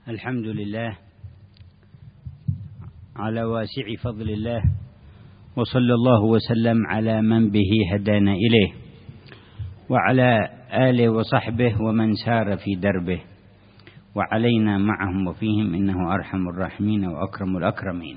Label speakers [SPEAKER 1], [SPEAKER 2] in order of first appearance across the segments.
[SPEAKER 1] الحمد لله على واسع فضل الله، وصلى الله وسلم على من به هدانا إليه، وعلى آله وصحبه ومن سار في دربه، وعلينا معهم وفيهم، إنه أرحم الراحمين وأكرم الأكرمين.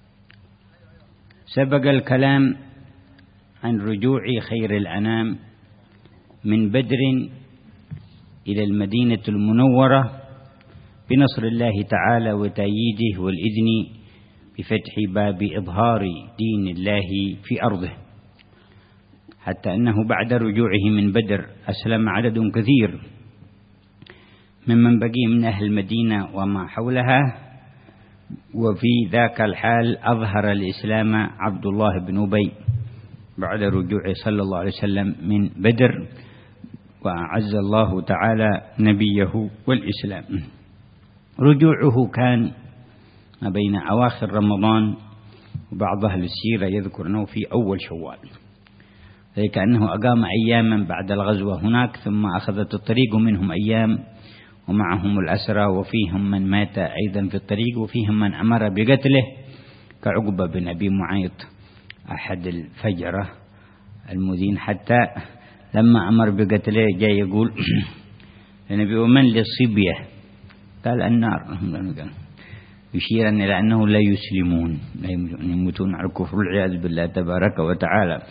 [SPEAKER 1] سبق الكلام عن رجوع خير الأنام من بدر إلى المدينة المنورة بنصر الله تعالى وتأييده والإذن بفتح باب إظهار دين الله في أرضه، حتى أنه بعد رجوعه من بدر أسلم عدد كثير ممن بقي من أهل المدينة وما حولها، وفي ذاك الحال أظهر الإسلام عبد الله بن أبي بعد رجوعه صلى الله عليه وسلم من بدر، وأعز الله تعالى نبيه والإسلام. رجوعه كان ما بين أواخر رمضان، وبعض أهل السيرة يذكر أنه في أول شوال، كأنه أقام أياما بعد الغزوة هناك، ثم أخذت الطريق منهم أيام ومعهم الأسرى، وفيهم من مات أيضا في الطريق، وفيهم من أمر بقتله كعقبة بن أبي معيط أحد الفجرة المذين، حتى لما أمر بقتله جاء يقول النبي: ومن للصبية؟ قال: النار، يشيرا إلى أنه لا يسلمون، لا يموتون على الكفر والعياذ بالله تبارك وتعالى.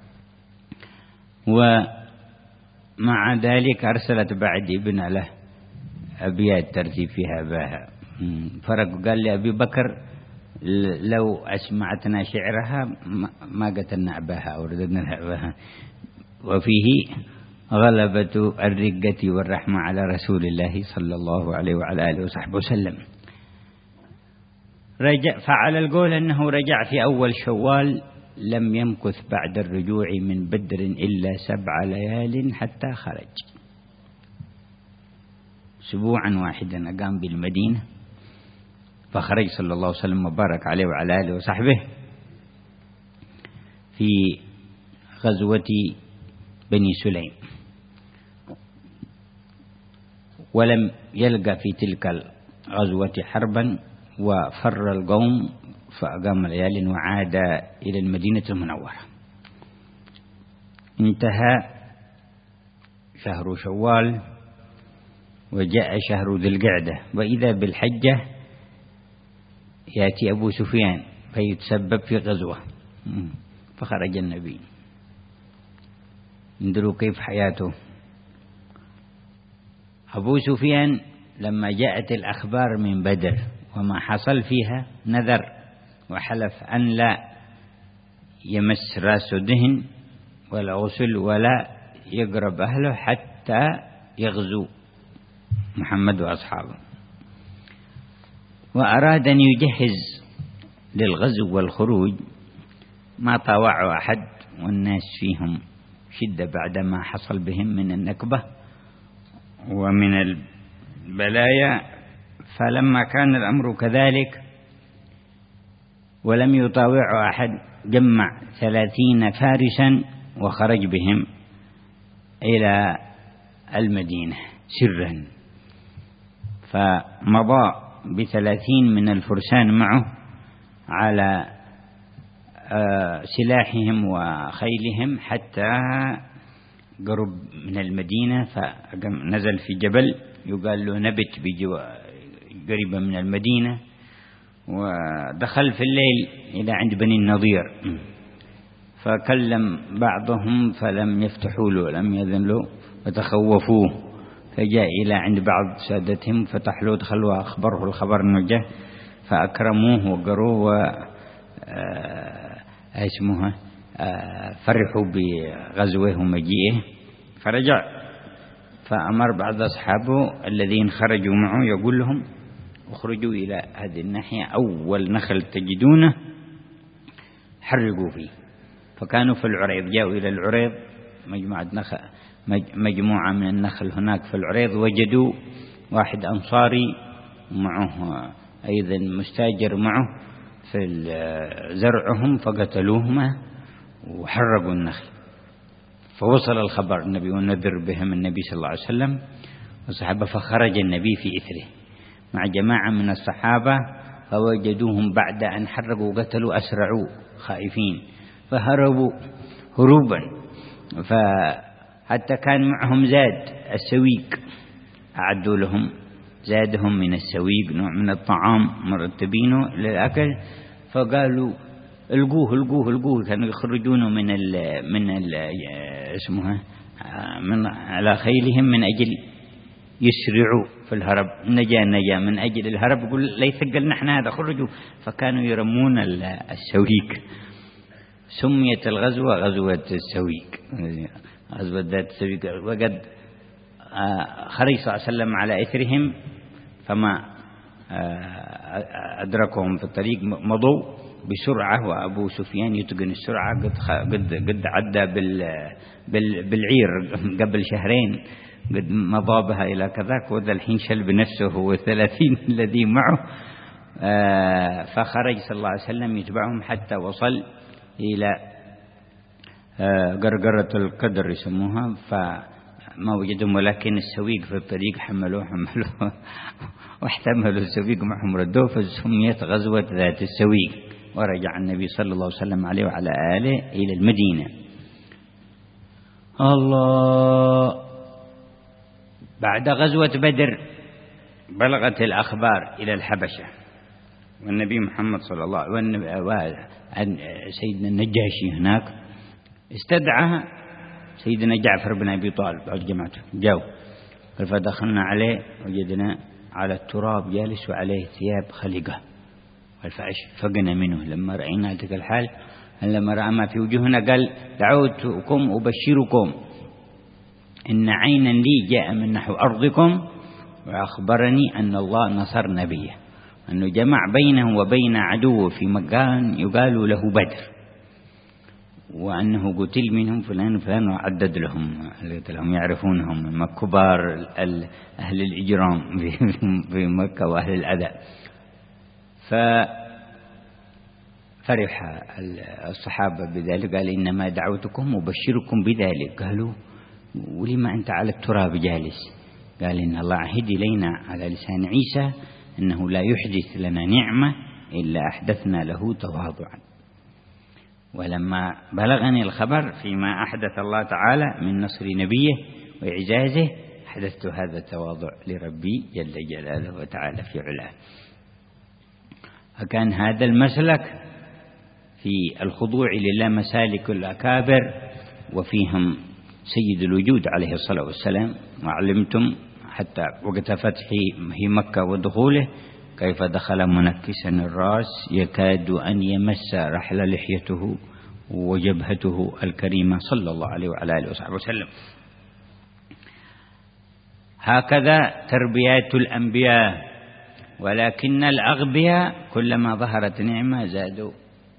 [SPEAKER 1] ومع ذلك أرسلت بعد ابن له أبيات ترتيب فيها أباها، فرق قال لأبي بكر: لو أسمعتنا شعرها ما قتلنا أباها أو رددنا أباها. وفيه: غلبة الرقة والرحمة على رسول الله صلى الله عليه وعلى آله وصحبه وسلم. فعلى القول أنه رجع في أول شوال، لم يمكث بعد الرجوع من بدر إلا 7 ليال حتى خرج. أسبوعا واحدا أقام بالمدينة، فخرج صلى الله عليه وسلم وبارك عليه وعلى آله وصحبه في غزوة بني سليم، ولم يلقى في تلك الغزوة حربا، وفر القوم فأقام ليال وعاد إلى المدينة المنورة. انتهى شهر شوال وجاء شهر ذي القعدة، وإذا بالحجة يأتي أبو سفيان فيتسبب في غزوة، فخرج النبي. انظروا كيف حياته. أبو سفيان لما جاءت الأخبار من بدر وما حصل فيها نذر وحلف أن لا يمس رأسه دهن ولا غسل ولا يقرب أهله حتى يغزو محمد وأصحابه، وأراد أن يجهز للغزو والخروج، ما طاوعوا أحد، والناس فيهم شدة بعدما حصل بهم من النكبة ومن البلايا. فلما كان الأمر كذلك ولم يطاوع أحد، جمع 30 فارسا وخرج بهم إلى المدينة سرا، فمضى ب30 من الفرسان معه على سلاحهم وخيلهم حتى قرب من المدينة، فنزل في جبل يقال له نبت قريبا من المدينة، ودخل في الليل إلى عند بني النضير، فكلم بعضهم فلم يفتحوا له، لم يذن له، فتخوفوه، فجاء إلى عند بعض سادتهم فتح له، دخلوا وأخبره الخبر أنه جاء، فأكرموه وقروه فرحوا بغزوه ومجيئه، فرجع. فأمر بعض أصحابه الذين خرجوا معه يقول لهم: اخرجوا إلى هذه الناحية، أول نخل تجدونه حرقوا فيه. فكانوا في العريض، جاءوا إلى العريض، مجموعة من النخل هناك في العريض، وجدوا واحد أنصاري معه أيضا مستاجر معه في زرعهم، فقتلوهما وحرقوا النخل. فوصل الخبر النبي ونذر بهم النبي صلى الله عليه وسلم والصحابة، فخرج النبي في إثره، مع جماعة من الصحابة، فوجدوهم بعد أن حرقوا وقتلوا أسرعوا خائفين، فهربوا هروبا، فحتى كان معهم زاد السويق، أعدوا لهم زادهم من السويق نوع من الطعام مرتبينه للأكل، فقالوا القوه القوه القوه، كانوا يخرجونه من على خيلهم من أجل يسرعوا في الهرب، نجا من أجل الهرب، يقول لا يثقلنا احنا هذا، خرجوا، فكانوا يرمون السويق. سميت الغزوة غزوة السويق، غزوة ذات السويق. وقد خرج صلى الله عليه وسلم على إثرهم، فما أدركهم في الطريق، مضوا بسرعة، وأبو سفيان يتقن السرعة، قد عدى بالعير قبل شهرين، قد مضى بها إلى كذاك، وذا الحين شل بنفسه هو 30 الذي معه. فخرج صلى الله عليه وسلم يتبعهم حتى وصل إلى قرقرة القدر يسموها، فما وجدهم، ولكن السويق في الطريق حملوه واحتملوا السويق معهم، ردوه، فسميت غزوة ذات السويق. ورجع النبي صلى الله عليه وسلم عليه وعلى آله إلى المدينة. الله. بعد غزوة بدر بلغت الأخبار إلى الحبشة، والنبي محمد صلى الله عليه وسلم سيدنا النجاشي هناك استدعى سيدنا جعفر بن أبي طالب بعد جماعته، جاءوا، فدخلنا عليه وجدنا على التراب جالس وعليه ثياب خلقة، فقنا منه لما رأينا تلك الحال. لما رأى ما في وجوهنا قال دعوتكم أبشركم إن عينا لي جاء من نحو أرضكم وأخبرني أن الله نصر نبيه، أنه جمع بينه وبين عدوه في مكان يقال له بدر، وأنه قتل منهم فلان وفلان، وعدد لهم يعرفونهم من كبار أهل الإجرام في مكة وأهل الأذى. ففرح الصحابة بذلك، قال إنما دعوتكم وبشركم بذلك. قالوا ولما أنت على التراب جالس؟ قال إن الله عهد إلينا على لسان عيسى أنه لا يحدث لنا نعمة إلا أحدثنا له تواضعا، ولما بلغني الخبر فيما أحدث الله تعالى من نصر نبيه وإعزازه حدثت هذا التواضع لربي جل جلاله وتعالى في علاه. فكان هذا المسلك في الخضوع لله مسالك الأكابر، وفيهم سيد الوجود عليه الصلاة والسلام. وعلمتم حتى وقت فتحه مكة ودخوله كيف دخل منكسا الرأس يكاد أن يمس رحل لحيته وجبهته الكريمة صلى الله عليه وعلى آله وصحبه وسلم. هكذا تربيات الأنبياء. ولكن الأغبياء كلما ظهرت نعمة زادوا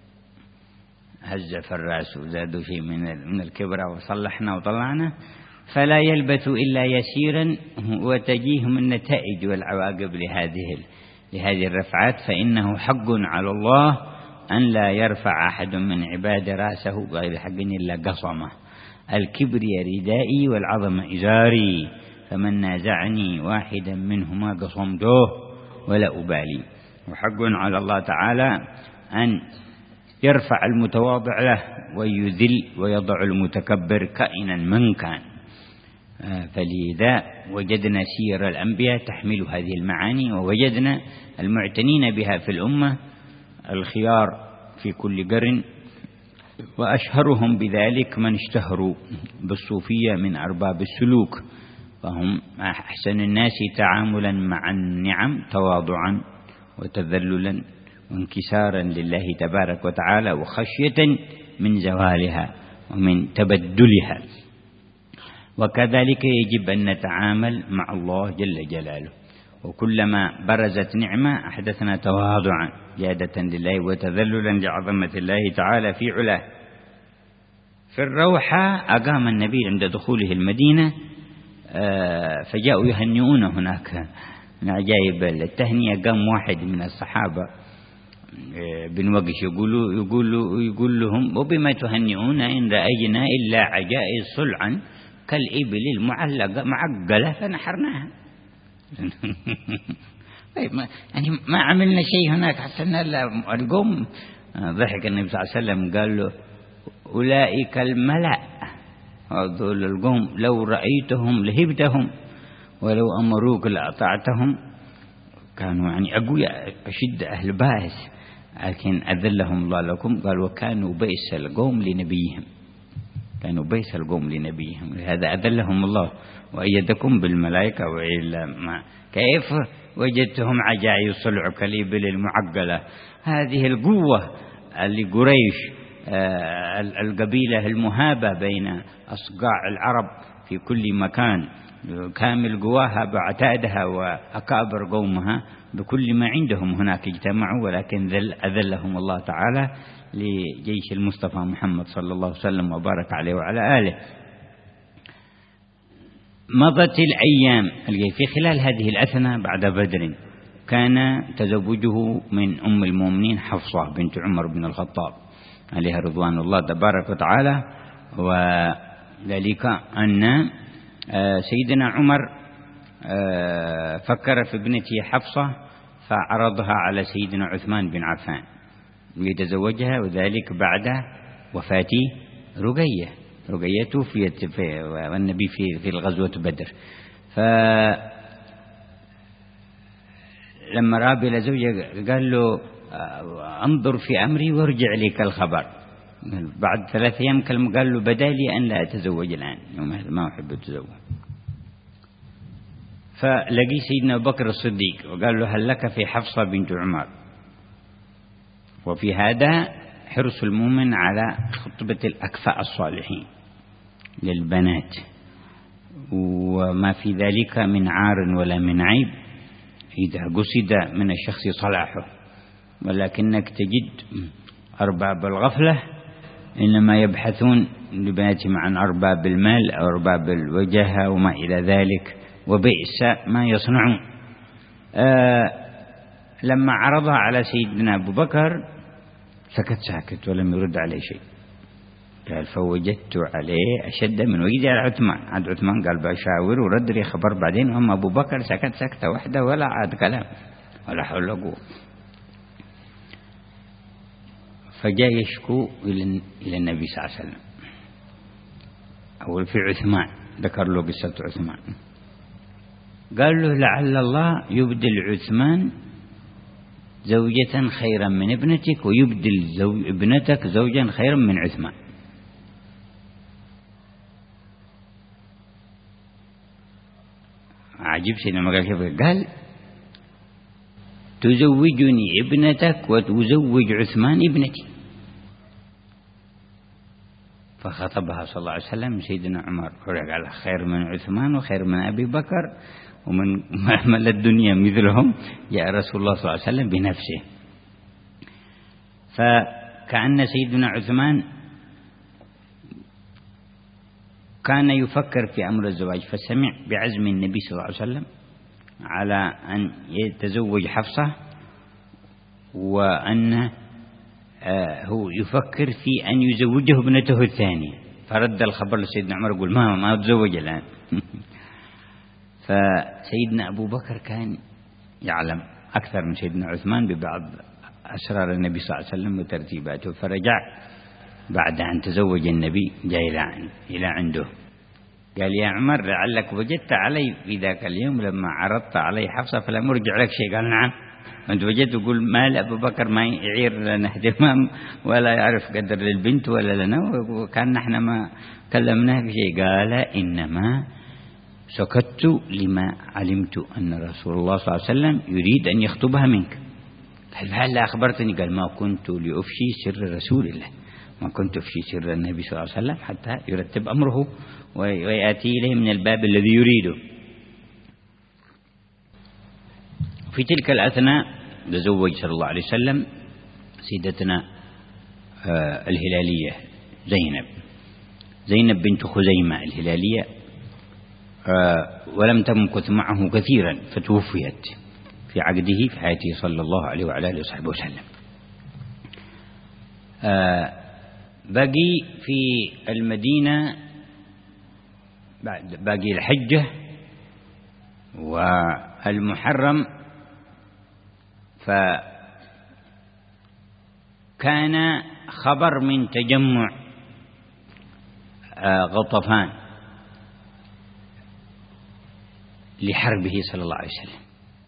[SPEAKER 1] هز في الرأس، وزادوا شيء من الكبر، وصلحنا وطلعنا، فلا يلبث إلا يسيرا وتجيهم النتائج والعواقب لهذه الرفعات. فإنه حق على الله أن لا يرفع أحد من عباد رأسه بغير حق إلا قصمه. الكبر ردائي والعظم إزاري، فمن نازعني واحدا منهما قصمته ولا أبالي. وحق على الله تعالى أن يرفع المتواضع له ويذل ويضع المتكبر كائنا من كان. فلذا وجدنا سير الأنبياء تحمل هذه المعاني، ووجدنا المعتنين بها في الأمة الخيار في كل قرن، وأشهرهم بذلك من اشتهروا بالصوفية من أرباب السلوك، فهم أحسن الناس تعاملا مع النعم تواضعا وتذللا وانكسارا لله تبارك وتعالى، وخشية من زوالها ومن تبدلها. وكذلك يجب أن نتعامل مع الله جل جلاله، وكلما برزت نعمة أحدثنا تواضعا جادة لله وتذللا لعظمة الله تعالى في علاه. في الروحة أقام النبي عند دخوله المدينة، فجاءوا يهنئون هناك من عجائب التهنئة. قام واحد من الصحابة بن وقش يقول لهم وبما تهنئون إن رأينا إلا عجائز صلعا كالإبل المعلقة معقلة فنحرناها. طيب يعني ما عملنا شيء هناك حتى القوم. ضحك النبي صلى الله عليه وسلم قال له أولئك الملأ، هذول القوم لو رأيتهم لهبتهم ولو أمروك لأطعتهم، كانوا يعني أقوياء أشد أهل بائس، لكن أذلهم الله لكم. قال وكانوا بئس القوم لنبيهم، كانوا بئس القوم لنبيهم، لهذا أذلهم الله وأيدكم بالملائكة. وإلا ما كيف وجدتهم عجائز صلع كالإبل المعقلة. هذه القوة اللي قريش القبيلة المهابة بين أصقاع العرب في كل مكان، كامل قواها بعتادها وأكابر قومها بكل ما عندهم هناك اجتمعوا، ولكن أذلهم الله تعالى لجيش المصطفى محمد صلى الله عليه وسلم وبارك عليه وعلى آله. مضت الأيام في خلال هذه الأثناء بعد بدر كان تزوجه من أم المؤمنين حفصة بنت عمر بن الخطاب عليها رضوان الله تبارك وتعالى. وذلك أن سيدنا عمر فكر في ابنته حفصة فعرضها على سيدنا عثمان بن عفان ليتزوجها، وذلك بعد وفاة رقية. رقية توفيت والنبي في الغزوة بدر. فلما رأى زوجه قال له انظر في أمري وارجع لك الخبر. بعد 3 أيام قال له بدالي أن لا أتزوج الآن، ما أحب أتزوج. فلقي سيدنا أبو بكر الصديق وقال له هل لك في حفصة بنت عمر؟ وفي هذا حرص المؤمن على خطبة الأكفاء الصالحين للبنات، وما في ذلك من عار ولا من عيب إذا قصد من الشخص صلاحه. ولكنك تجد أرباب الغفلة إنما يبحثون لبناتهم عن أرباب المال أو أرباب الوجهة وما إلى ذلك، وبئس ما يصنعون. لما عرضها على سيدنا أبو بكر سكت ولم يرد عليه شيء. قال فوجدت عليه أشد من وجدي على عثمان. عاد عثمان قال بشاور ورد لي خبر بعدين. أما أبو بكر سكت سكتة واحدة ولا عاد كلام ولا حول ولا قوة. فجاء يشكو إلى النبي صلى الله عليه وسلم، أو في عثمان، ذكر له قصة عثمان. قال له لعل الله يبدل عثمان زوجة خيرا من ابنتك ويبدل ابنتك زوجا خيرا من عثمان. عجيب سيدنا قال كيف؟ قال تزوجني ابنتك وتزوج عثمان ابنتي. فخطبها صلى الله عليه وسلم سيدنا عمر قال خير من عثمان وخير من أبي بكر ومن مل الدنيا مثلهم جاء رسول الله صلى الله عليه وسلم بنفسه. فكأن سيدنا عثمان كان يفكر في أمر الزواج، فسمع بعزم النبي صلى الله عليه وسلم على أن يتزوج حفصة، وأن هو يفكر في أن يزوجه ابنته الثانية. فرد الخبر لسيدنا عمر يقول ما أتزوج الآن. فسيدنا أبو بكر كان يعلم أكثر من سيدنا عثمان ببعض أسرار النبي صلى الله عليه وسلم وترتيباته، فرجع بعد أن تزوج النبي جاء إلى عنده قال يا عمر لعلك وجدت علي في ذاك اليوم لما عرضت علي حفصة فلم أرجع لك شيء. قال نعم، أنت وجدت تقول مال أبو بكر ما يعير لنا اهتمام ولا يعرف قدر للبنت ولا لنا، وكان نحن ما كلمناه بشيء. قال إنما سكت لما علمت أن رسول الله صلى الله عليه وسلم يريد أن يخطبها منك. هل أخبرتني؟ قال ما كنت لأفشي سر رسول الله، ما كنت أفشي سر النبي صلى الله عليه وسلم حتى يرتب أمره ويأتي إليه من الباب الذي يريده. في تلك الأثناء تزوج صلى الله عليه وسلم سيدتنا الهلالية زينب بنت خزيمة الهلالية، ولم تمكث معه كثيرا فتوفيت في عقده في حياته صلى الله عليه وعلى آله وصحبه وسلم. باقي في المدينة باقي الحجة والمحرم فكان خبر من تجمع غطفان لحربه صلى الله عليه وسلم،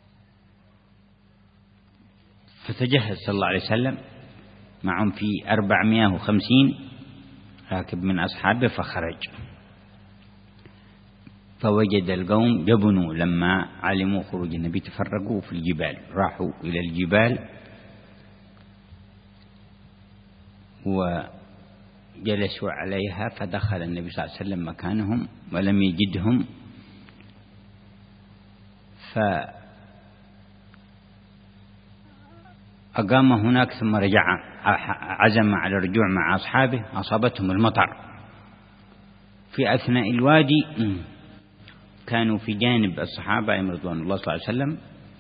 [SPEAKER 1] فتجهز صلى الله عليه وسلم معهم في 450 راكب من أصحابه، فخرج فوجد القوم جبنوا لما علموا خروج النبي، تفرقوا في الجبال، راحوا إلى الجبال وجلسوا عليها، فدخل النبي صلى الله عليه وسلم مكانهم ولم يجدهم، فأقام هناك ثم رجع، عزم على الرجوع مع أصحابه، أصابتهم المطر في أثناء الوادي. كانوا في جانب الصحابة رضوان الله صلى الله عليه وسلم،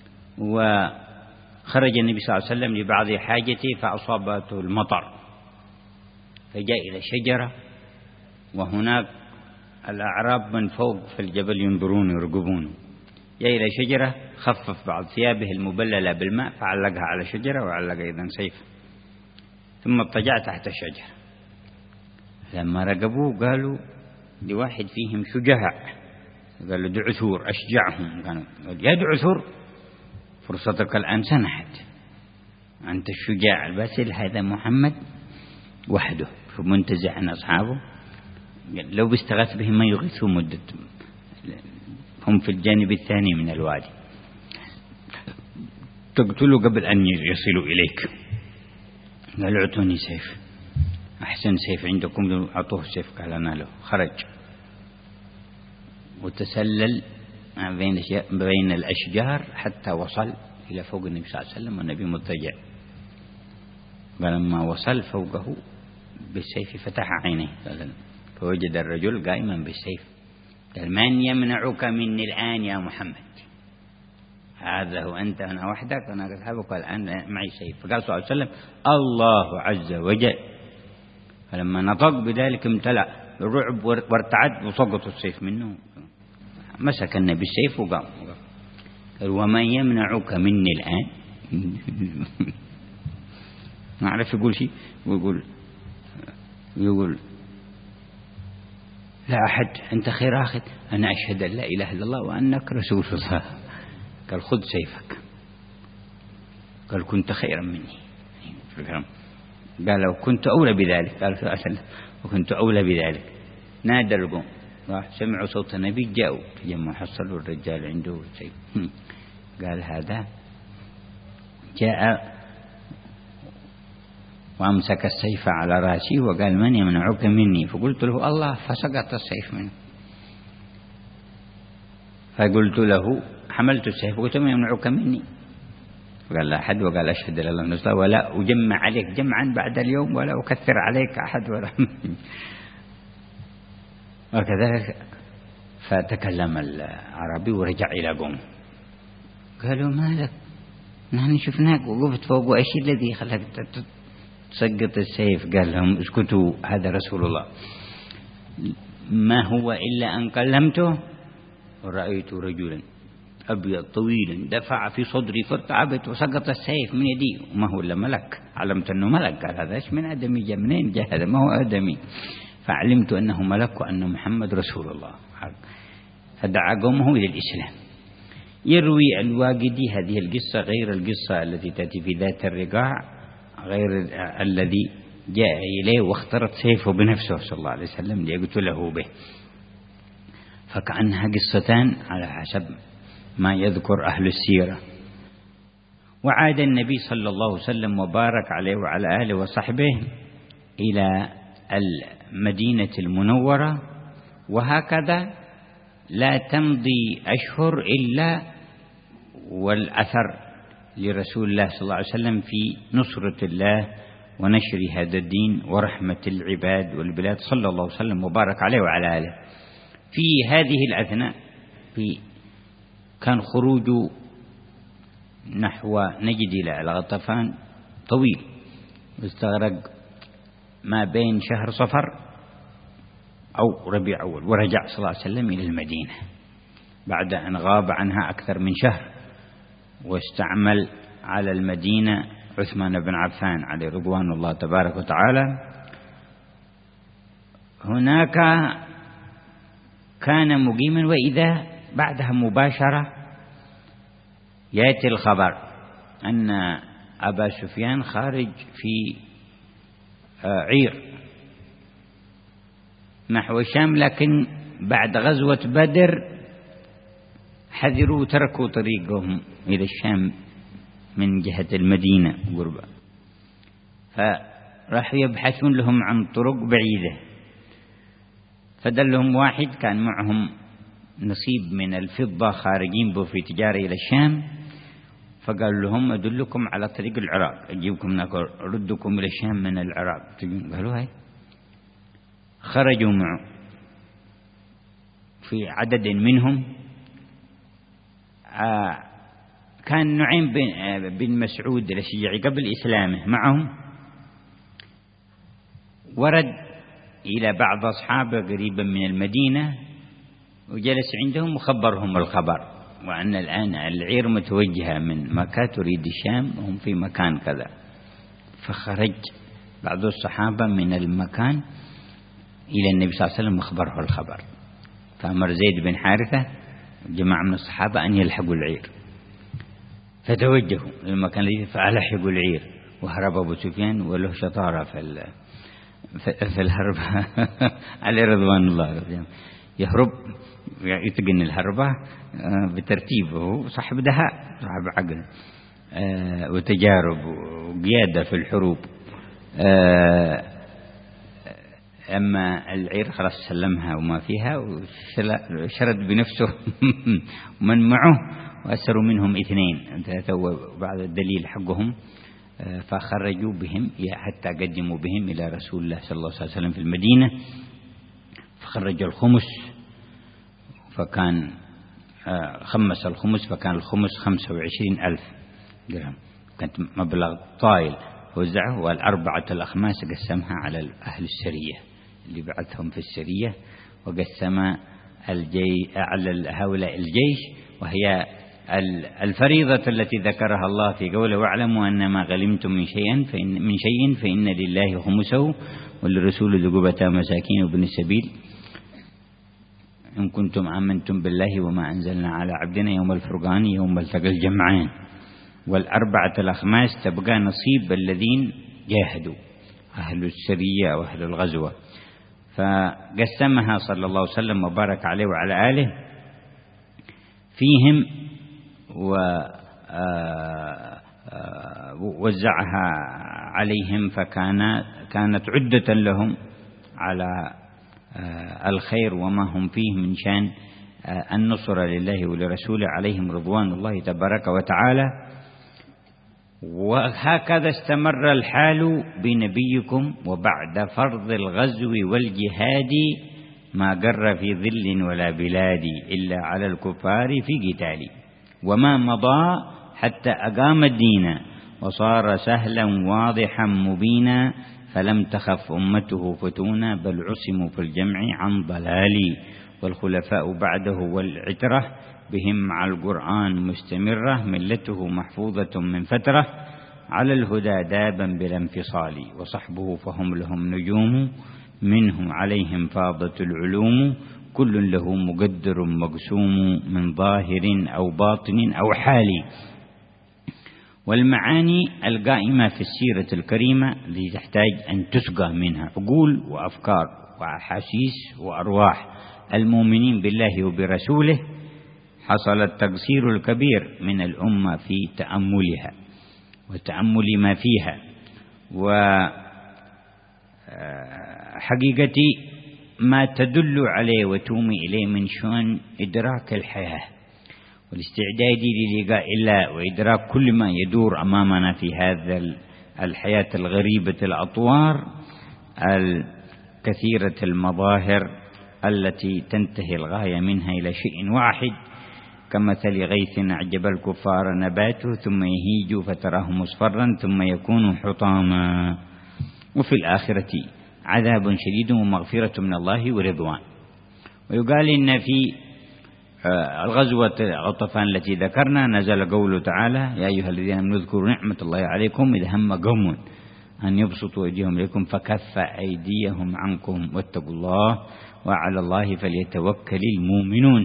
[SPEAKER 1] وخرج النبي صلى الله عليه وسلم لبعض حاجته فأصابته المطر، فجاء إلى شجرة، وهناك الأعراب من فوق في الجبل ينظرون يرقبون، جاء إلى شجرة خفف بعض ثيابه المبللة بالماء فعلقها على شجرة، وعلق أيضا سيف، ثم اضطجع تحت الشجرة. لما رقبوه قالوا لواحد فيهم شجاع، قال له دعثور أشجعهم، قال يا دعثور فرصتك الآن سنحت، أنت الشجاع الباسل، هذا محمد وحده منتزع عن أصحابه، لو بيستغاث بهم ما يغيثوا مدة، هم في الجانب الثاني من الوادي، تقتلوا قبل أن يصلوا إليك. قال اعطوني سيف، أحسن سيف عندكم أعطوه السيف، قال أنا له. خرج وتسلل بين الأشجار حتى وصل إلى فوق النبي صلى الله عليه وسلم والنبي مضطجع. فلما وصل فوقه بالسيف فتح عينيه فوجد الرجل قائما بالسيف، قال من يمنعك مني الآن يا محمد؟ هذا هو أنت أنا وحدك، أنا أصحابك الآن معي سيف. فقال صلى الله عليه وسلم الله عز وجل. فلما نطق بذلك امتلأ الرعب وارتعد وسقط السيف منه، مسك النبي السيف وقام قال ومن يمنعك مني الآن؟ ما عرف يقول شيء، ويقول لا أحد، أنت خير آخذ، أنا أشهد أن لا إله إلا الله وأنك رسول الله. قال خذ سيفك. قال كنت خيرا مني. قال لو كنت أولى بذلك، قال صلى الله عليه وسلم وكنت أولى بذلك. نادى القوم، سمعوا صوت النبي، جاءوا تجمعوا، حصلوا الرجال عنده سيف. قال هذا جاء وأمسك السيف على رأسي وقال من يمنعك مني؟ فقلت له الله، فسقط السيف منه. فقلت له حملت السيف وقلت من يمنعك مني؟ فقال لا أحد، وقال أشهد أن لا إله إلا الله ولا أجمع عليك جمعا بعد اليوم ولا أكثر عليك أحد ولا وكذلك. فتكلم العربي ورجع إلى قوم، قالوا ما لك؟ نحن شفناك وقفت فوق، إيش الذي خلاك تسقط السيف؟ قال لهم اسكتوا، هذا رسول الله، ما هو إلا أن كلمته ورأيت رجلا أبيض طويلا دفع في صدري فارتعبت وسقط السيف من يدي، وما هو إلا ملك، علمت أنه ملك. قال هذا إيش من آدمي جاء منين؟ جاء هذا ما هو آدمي. فعلمت أنه ملك وأن محمد رسول الله، فدعا قومه إلى الإسلام. يروي الواقدي هذه القصة غير القصة التي تأتي في ذات الرقاع، غير الذي جاء إليه واخترت سيفه بنفسه صلى الله عليه وسلم ليقتله به، فكأنها قصتان على حسب ما يذكر أهل السيرة. وعاد النبي صلى الله عليه وسلم وبارك عليه وعلى آله وصحبه إلى المدينة المنورة، وهكذا لا تمضي أشهر إلا والأثر لرسول الله صلى الله عليه وسلم في نصرة الله ونشر هذا الدين ورحمة العباد والبلاد صلى الله عليه وسلم وبارك عليه وعلى آله. في هذه الأثناء كان خروج نحو نجد إلى الغطفان طويل، استغرق ما بين شهر صفر أو ربيع أول، ورجع صلى الله عليه وسلم إلى المدينة بعد أن غاب عنها أكثر من شهر، واستعمل على المدينة عثمان بن عفان عليه رضوان الله تبارك وتعالى. هناك كان مقيما، وإذا بعدها مباشرة يأتي الخبر أن أبا سفيان خارج في عير نحو الشام، لكن بعد غزوة بدر حذروا وتركوا طريقهم إلى الشام من جهة المدينة قربا، فراحوا يبحثون لهم عن طرق بعيدة، فدلهم واحد كان معهم نصيب من الفضة خارجين به في تجارة إلى الشام، فقال لهم أدلكم على طريق العراق، أجيبكم ردكم إلى الشام من العراق. قالوا هاي. خرجوا معه في عدد منهم. كان نعيم بن مسعود الأشجعي قبل إسلامه معهم، ورد إلى بعض أصحابه قريبا من المدينة وجلس عندهم وخبرهم الخبر، وأن الآن العير متوجهة من مكة تريد الشام وهم في مكان كذا. فخرج بعض الصحابة من المكان إلى النبي صلى الله عليه وسلم وأخبره الخبر، فأمر زيد بن حارثة جماعة من الصحابة أن يلحقوا العير، فتوجهوا للمكان الذي فألحقوا العير، وهرب أبو سفيان وله شطارة في الهرب عليه رضوان الله، يهرب يتقن الهربة بترتيبه، صاحب دهاء صاحب عقل وتجارب وقيادة في الحروب. أما العير خلاص سلمها وما فيها، وشرد بنفسه ومن معه، وأسروا منهم 2 3 وبعد الدليل حقهم، فخرجوا بهم حتى قدموا بهم إلى رسول الله صلى الله عليه وسلم في المدينة، فخرج الخمس، فكان خمس الخمس، فكان الخمس 25,000 درهم، كانت مبلغ طائل، وزعه، والأربعة الأخماس قسمها على أهل السرية اللي بعثهم في السرية، وقسم على هؤلاء الجيش، وهي الفريضة التي ذكرها الله في قوله واعلموا أن ما غنمتم من شيء فإن لله خمسه وللرسول ذو قربى مساكين وابن السبيل إن كنتم آمنتم بالله وما أنزلنا على عبدنا يوم الفرقان يوم التقى الجمعان، والأربعة الأخماس تبقى نصيب الذين جاهدوا أهل السرية وأهل الغزوة، فقسمها صلى الله عليه وسلم وبارك عليه وعلى آله فيهم، ووزعها عليهم، فكانت عدة لهم على الخير وما هم فيه من شان النصر لله ولرسوله عليهم رضوان الله تبارك وتعالى. وهكذا استمر الحال بنبيكم، وبعد فرض الغزو والجهاد ما قر في ظل ولا بلاد إلا على الكفار في قتال، وما مضى حتى أقام الدين وصار سهلا واضحا مبينا، فلم تخف أمته فتونا بل عصموا في الجمع عن ضلال، والخلفاء بعده والعترة بهم مع القرآن مستمرة، ملته محفوظة من فترة على الهدى دابا بلا انفصال، وصحبه فهم لهم نجوم منهم عليهم فاضت العلوم، كل له مقدر مقسوم من ظاهر أو باطن أو حال. والمعاني القائمة في السيرة الكريمة التي تحتاج أن تسقى منها عقول وأفكار وأحاسيس وأرواح المؤمنين بالله وبرسوله، حصل التقصير الكبير من الأمة في تأملها وتأمل ما فيها، وحقيقة ما تدل عليه وتومي إليه من شأن إدراك الحياة والاستعداد للقاء الله، وإدراك كل ما يدور أمامنا في هذا الحياة الغريبة الأطوار الكثيرة المظاهر التي تنتهي الغاية منها إلى شيء واحد، كمثل غيث أعجب الكفار نباته ثم يهيج فتراه مصفرا ثم يكون حطاما، وفي الآخرة عذاب شديد ومغفرة من الله ورضوان. ويقال إن في الغزوة غطفان التي ذكرنا نزل قوله تعالى: يا أيها الذين آمنوا اذكروا نعمة الله عليكم إذ هم قوم أن يبسطوا أيديهم إليكم فكف أيديهم عنكم واتقوا الله وعلى الله فليتوكل المؤمنون.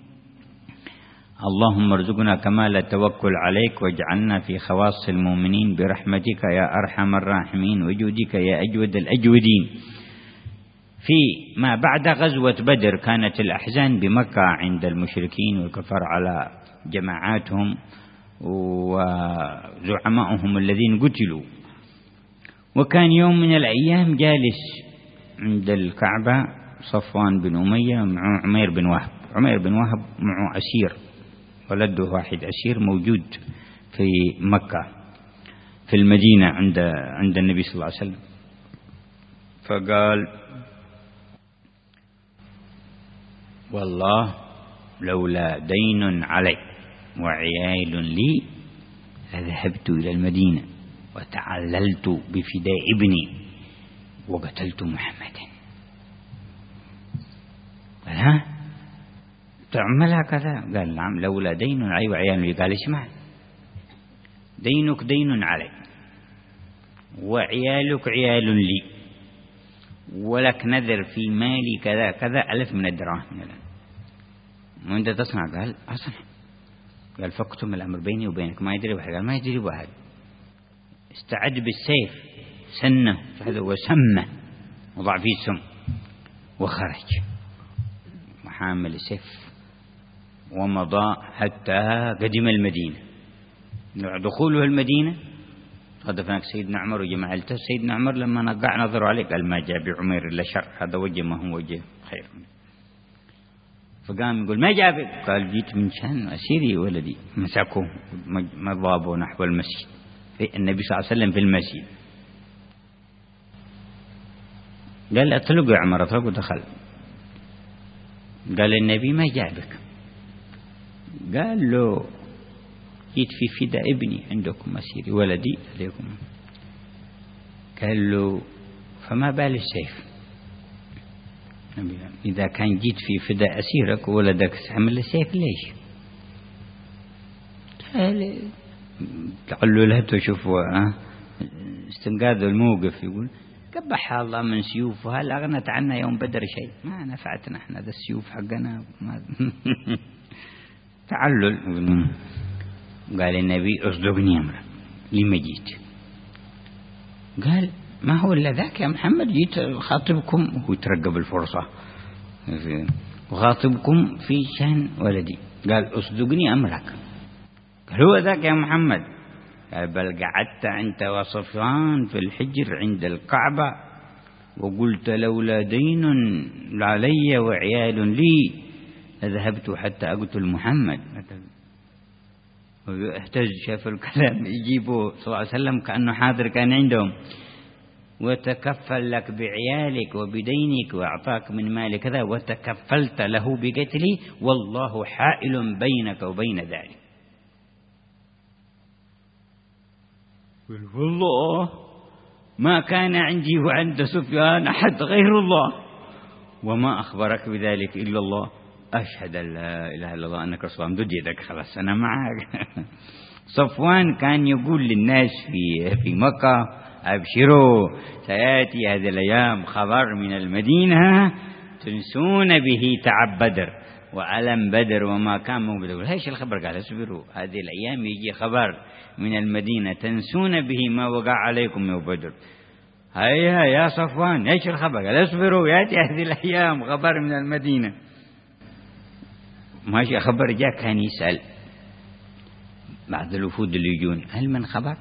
[SPEAKER 1] اللهم ارزقنا كمال التوكل عليك واجعلنا في خواص المؤمنين برحمتك يا أرحم الراحمين وجودك يا أجود الأجودين. في ما بعد غزوة بدر كانت الأحزان بمكة عند المشركين والكفار على جماعاتهم وزعمائهم الذين قتلوا. وكان يوم من الأيام جالس عند الكعبة صفوان بن أمية مع عمير بن وهب. عمير بن وهب معه أسير، ولده واحد أسير موجود في مكة في المدينة عند النبي صلى الله عليه وسلم. فقال: والله لولا دين علي وعيال لي لذهبت إلى المدينة وتعللت بفداء ابني وقتلت محمدا. قال: ها تعملها كذا؟ قال: نعم، لولا دين علي وعيال لي. قال: اسمع، دينك دين علي وعيالك عيال لي ولك نذر في مالي كذا كذا 1000 من الدراهم وانت تصنع. قال: أصنع. قال: فاكتم الأمر بيني وبينك، ما يدري واحد. قال: ما يدري واحد. استعد بالسيف سنه وسمه وضع فيه السم وخرج وحامل السيف ومضى حتى قدم المدينة. دخوله المدينة صادف هناك سيدنا عمر وجماعته. سيدنا عمر لما نقع نظره عليه قال: ما جاء بعمير إلا شر، هذا وجه ما هو وجه خير. فقام يقول: ما جابك؟ قال: جيت من شان أسيري ولدي. مسكوه مضابه نحو المسجد، النبي صلى الله عليه وسلم في المسجد. قال: اطلق يا عمر. اطلق ودخل. قال: النبي ما جابك. قال له: جيت في فداء ابني عندكم أسيري ولدي عليكم. قال له: فما بال السيف؟ إذا كان جيت في فداء أسيرك وولدك تعمل السيف ليش؟ تعللته. شوفوا استنقاذ الموقف. يقول: قبحها الله من سيوفها، هل أغنت عنا يوم بدر شيء؟ ما نفعتنا احنا ذا السيوف حقنا. تعلل. قال النبي: اصدقني أمرا، لما جيت؟ قال: ما هو إلا ذاك يا محمد، جيت خاطبكم. هو ترقب الفرصة وخاطبكم في شأن ولدي. قال: اصدقني أمرك. قال: هو ذاك يا محمد. قال: بل قعدت أنت وصفوان في الحجر عند الكعبة وقلت: لولا دين علي وعيال لي لذهبت حتى أقتل محمد. اهتز، شاف الكلام يجيبه صلى الله عليه وسلم كأنه حاضر كان عندهم. وتكفل لك بعيالك وبدينك وأعطاك من مالك كذا وتكفلت له بقتلي والله حائل بينك وبين ذلك. والله ما كان عندي وعند سفيان أحد غير الله وما أخبرك بذلك إلا الله. أشهد أن لا إله إلا الله أنك رسول الله. مدد يدك، خلاص أنا معك. صفوان كان يقول للناس في مكة: أبشروا سيأتي هذه الأيام خبر من المدينة تنسون به تعب بدر وألم بدر وما كان موجود. ايش الخبر؟ قال: اصبروا، هذه الأيام يجي خبر من المدينة تنسون به ما وقع عليكم يوم بدر. هيا يا صفوان، ايش الخبر؟ قال: اصبروا، يأتي هذه الأيام خبر من المدينة. ماشي خبر جاء، كان يسأل بعض الوفود اللي يجون: هل من خبر؟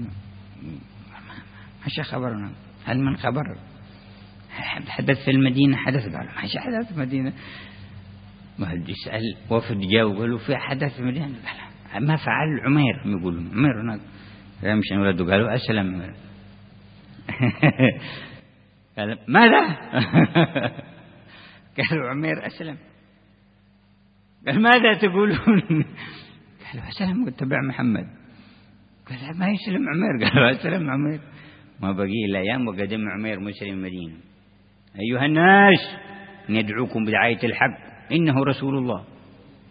[SPEAKER 1] ماشي خبرنا، هل من خبر؟ حدث في المدينة حدث؟ قال: ماشي حدث في المدينة. واحد يسأل وفد جاء وقالوا: في حدث في المدينة. ما فعل عمير؟ يقول عمير هناك يمشي ولده. قالوا: أسلم. قال: ماذا؟ قالوا: عمير أسلم. قال: ماذا تقولون؟ قالوا: أسلم واتبع محمد. قال: ما يسلم عمير. قالوا: أسلم عمير. ما بقي إلا أيام وقدم عمير مسلم المدينة. أيها الناس، ندعوكم بدعاية الحق، إنه رسول الله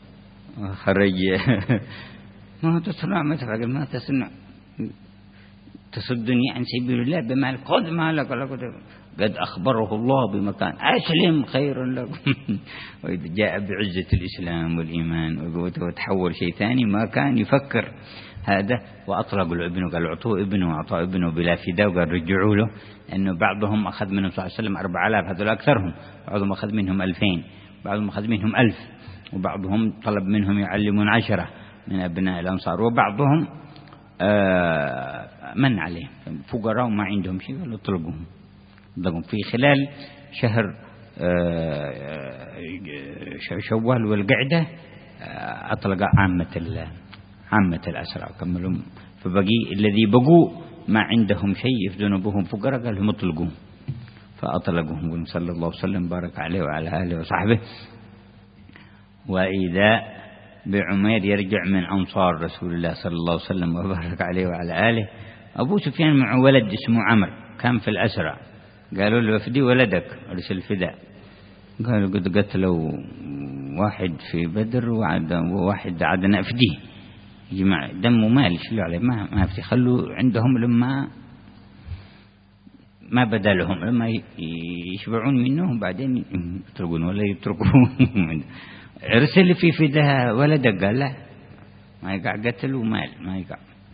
[SPEAKER 1] خرج ما تصنع ما تفعل ما تصنع تصدني عن سبيل الله بمال خذ مالك قد أخبره الله بمكان أسلم خير لكم. وإذا جاء بعزة الإسلام والإيمان وتحول شيء ثاني ما كان يفكر هذا. وأطلقوا الابن قال اعطوه ابنه وأعطوا ابنه بلا فداء وقال رجعوا له. أنه بعضهم أخذ منهم صلى الله عليه وسلم 4000 هذول أكثرهم، بعضهم أخذ منهم 2000، بعضهم أخذ منهم 1000، وبعضهم طلب منهم يعلمون 10 من أبناء الأنصار، وبعضهم من عليهم فقراء وما عندهم شيء قالوا اطلقوهم. في خلال شهر شوال والقعدة أطلق عامة الأسرى كملوا. فبقي الذي بقوا ما عندهم شيء يفدون بهم فقراء قال لهم اطلقوهم فأطلقوهم. صلى الله وسلم بارك عليه وعلى آله وصحبه. وإذا بعمير يرجع من أنصار رسول الله صلى الله عليه وسلم وبارك عليه وعلى آله. أبو سفيان معه ولد اسمه عمرو كان في الأسرى، قالوا له افدي ولدك أرسل الفداء. قالوا قد قتلوا واحد في بدر وواحد عدنا افديه جماعة دم ومال شلوا عليه ما افدي خلوا عندهم لما ما بدا لهم لما يشبعون منه بعدين يتركون ولا يتركون. ارسل في فداء ولدك قال لا ما يقع قتل ومال ما يقع.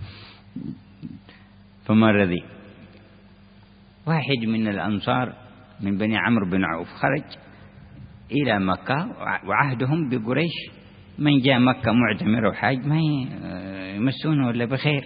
[SPEAKER 1] فما رضي. واحد من الأنصار من بني عمرو بن عوف خرج إلى مكة وعهدهم بقريش من جاء مكة معتمر وحاج ما يمسونه إلا بخير.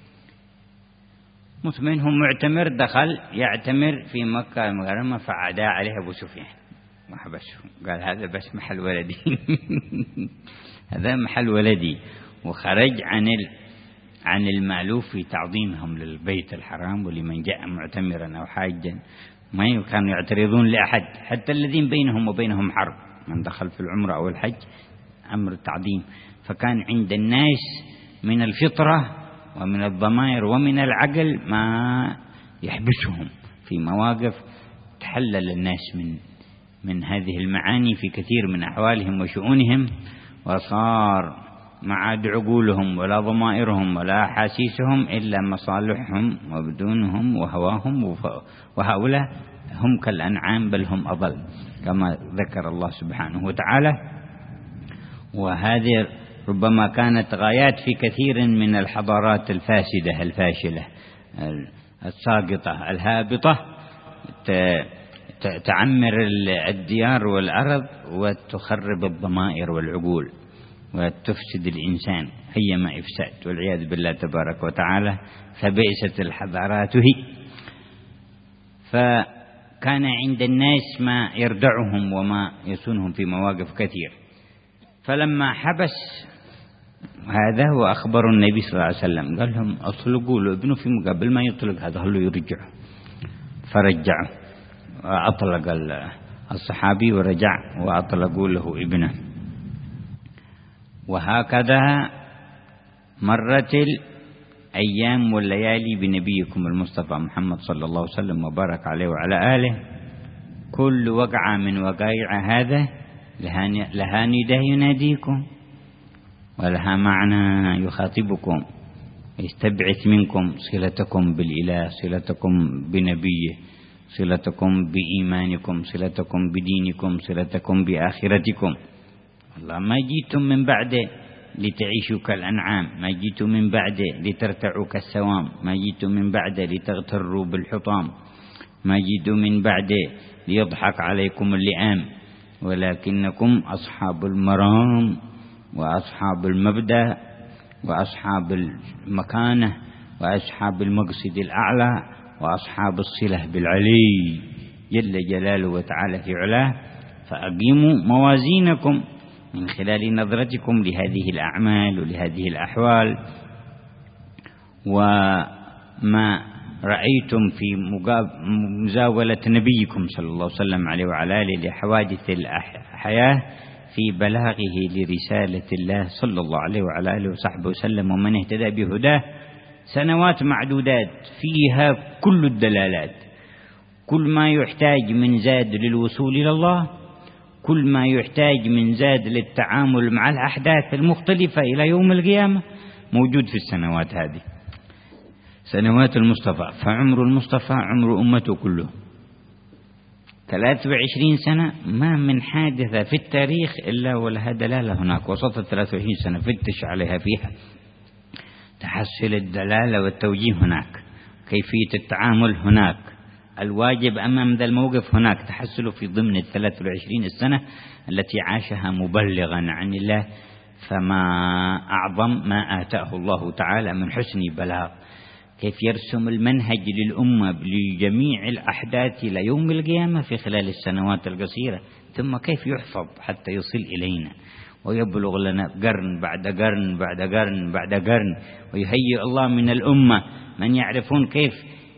[SPEAKER 1] منهم معتمر دخل يعتمر في مكة المكرمة فعدا عليه أبو سفيان وحبسه قال هذا بس محل ولدي هذا محل ولدي. وخرج عن المألوف في تعظيمهم للبيت الحرام ولمن جاء معتمرا أو حاجا. ما كانوا يعترضون لأحد حتى الذين بينهم وبينهم حرب من دخل في العمرة أو الحج أمر التعظيم. فكان عند الناس من الفطرة ومن الضمائر ومن العقل ما يحبسهم في مواقف تحلل الناس من هذه المعاني في كثير من أحوالهم وشؤونهم. وصار ما عاد عقولهم ولا ضمائرهم ولا أحاسيسهم إلا مصالحهم وبدونهم وهواهم. وهؤلاء هم كالأنعام بل هم أضل كما ذكر الله سبحانه وتعالى. وهذه ربما كانت غايات في كثير من الحضارات الفاسدة الفاشلة الساقطة الهابطة تعمر الديار والأرض وتخرب الضمائر والعقول وتفسد الإنسان أيما إفساد والعياذ بالله تبارك وتعالى. فبئست الحضارات هي. فكان عند الناس ما يردعهم وما يسونهم في مواقف كثير. فلما حبس هذا وأخبر النبي صلى الله عليه وسلم قال لهم أطلقوا له ابنه في مقابل ما يطلق هذا هل يرجعه. فرجعه وأطلق الصحابي ورجع وأطلقوا له ابنه. وهكذا مرت الأيام والليالي بنبيكم المصطفى محمد صلى الله عليه وسلم وبارك عليه وعلى آله. كل وقعة من وقائع هذا لها نداء يناديكم ولها معنى يخاطبكم يستبعث منكم صلتكم بالإله صلتكم بنبيه صلتكم بإيمانكم صلتكم بدينكم صلتكم بآخرتكم. الله ما جئتم من بعده لتعيشوا كالأنعام، ما جئتم من بعده لترتعوا كالسوام، ما جئتم من بعده لتغتروا بالحطام، ما جئتم من بعده ليضحك عليكم اللئام، ولكنكم أصحاب المرام وأصحاب المبدأ وأصحاب المكانة وأصحاب المقصد الأعلى وأصحاب الصلة بالعلي جل جلاله وتعالى في علاه. فأقيموا موازينكم من خلال نظرتكم لهذه الأعمال ولهذه الأحوال. وما رأيتم في مزاولة نبيكم صلى الله عليه وسلم عليه وعلى آله لحوادث الحياة في بلاغه لرسالة الله صلى الله عليه وعلى آله وصحبه وسلم ومن اهتدى بهداه سنوات معدودات فيها كل الدلالات، كل ما يحتاج من زاد للوصول إلى الله كل ما يحتاج من زاد للتعامل مع الأحداث المختلفة إلى يوم القيامة موجود في السنوات هذه، سنوات المصطفى. فعمر المصطفى عمر أمته كله 23 سنة، ما من حادثة في التاريخ إلا ولها دلالة هناك وسط 23 سنة فتش عليها فيها، تحصل الدلالة والتوجيه هناك، كيفية التعامل هناك، الواجب أمام ذا الموقف هناك، تحصل في ضمن 23 السنة التي عاشها مبلغا عن الله. فما أعظم ما آتاه الله تعالى من حسن بلاغ، كيف يرسم المنهج للأمة لجميع الأحداث إلى يوم القيامة في خلال السنوات القصيرة، ثم كيف يحفظ حتى يصل إلينا ويبلغ لنا قرن بعد قرن بعد قرن بعد قرن، ويهيئ الله من الأمة من يعرفون كيف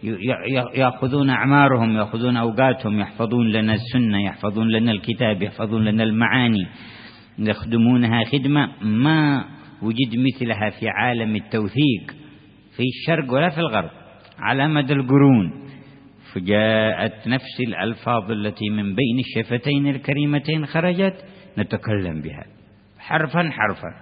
[SPEAKER 1] يأخذون أعمارهم، يأخذون أوقاتهم، يحفظون لنا السنة، يحفظون لنا الكتاب، يحفظون لنا المعاني، يخدمونها خدمة ما وجد مثلها في عالم التوثيق في الشرق ولا في الغرب على مدى القرون. فجاءت نفس الألفاظ التي من بين الشفتين الكريمتين خرجت نتكلم بها حرفا حرفا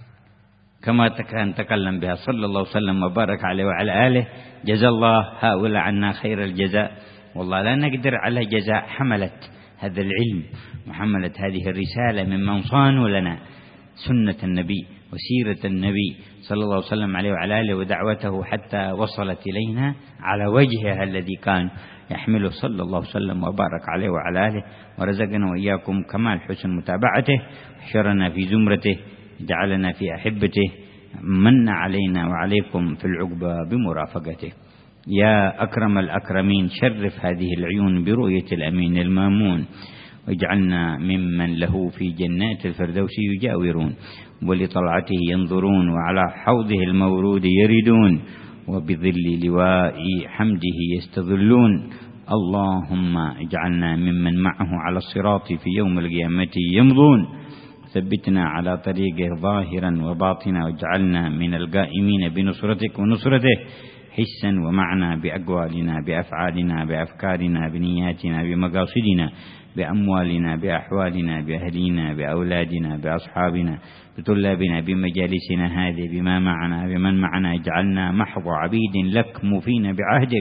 [SPEAKER 1] كما كان تكلم بها صلى الله وسلم وبارك عليه وعلى آله. جزا الله هؤلاء عنا خير الجزاء، والله لا نقدر على جزاء حملت هذا العلم وحملت هذه الرسالة ممن صانوا لنا سنة النبي وسيرة النبي صلى الله عليه وسلم عليه وعلى آله ودعوته حتى وصلت إلينا على وجهها الذي كان يحمله صلى الله عليه وسلم وبارك عليه وعلى آله، ورزقنا وإياكم كمال حسن متابعته، حشرنا في زمرته، جعلنا في أحبته، من علينا وعليكم في العقبى بمرافقته. يا أكرم الأكرمين شرف هذه العيون برؤية الأمين المامون، واجعلنا ممن له في جنات الفردوس يجاورون، ولطلعته ينظرون، وعلى حوضه المورود يردون، وبظل لواء حمده يستظلون. اللهم اجعلنا ممن معه على الصراط في يوم القيامة يمضون، ثبتنا على طريقه ظاهرا وباطنا، واجعلنا من القائمين بنصرتك ونصرته حسا ومعنا، بأقوالنا بأفعالنا بأفكارنا بنياتنا بمقاصدنا بأموالنا بأحوالنا بأهلنا بأولادنا بأصحابنا بطلابنا بمجالسنا هذه بما معنا بمن معنا. اجعلنا محض عبيد لك موفين بعهدك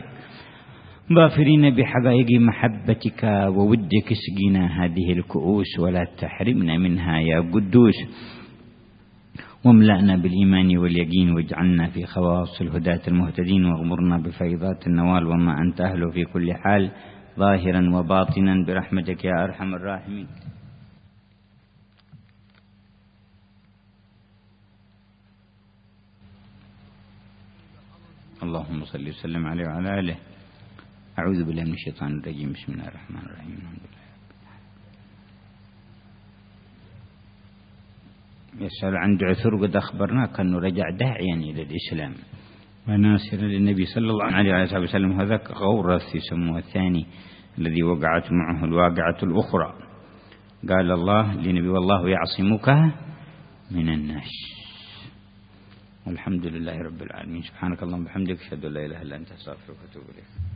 [SPEAKER 1] ظافرين بحقائق محبتك وودك. اسقنا هذه الكؤوس ولا تحرمنا منها يا قدوس، واملأنا بالإيمان واليقين، واجعلنا في خواص الهداة المهتدين، واغمرنا بفيضات النوال وما أنت أهله في كل حال ظاهرا وباطنا برحمتك يا أرحم الراحمين. اللهم صل وسلم عليه وعلى آله. أعوذ بالله من الشيطان الرجيم. بسم الله الرحمن الرحيم. الحمد لله. يسأل عن عثر قد أخبرناك أنه رجع داعيا إلى الإسلام وناصرا للنبي صلى الله عليه وسلم. هذاك غورث يسموه الثاني الذي وقعت معه الواقعة الأخرى. قال الله لنبي والله يعصمك من الناس. والحمد لله رب العالمين. سبحانك اللهم وبحمدك أشهد أن لا إله إلا أنت أستغفرك وأتوب إليك.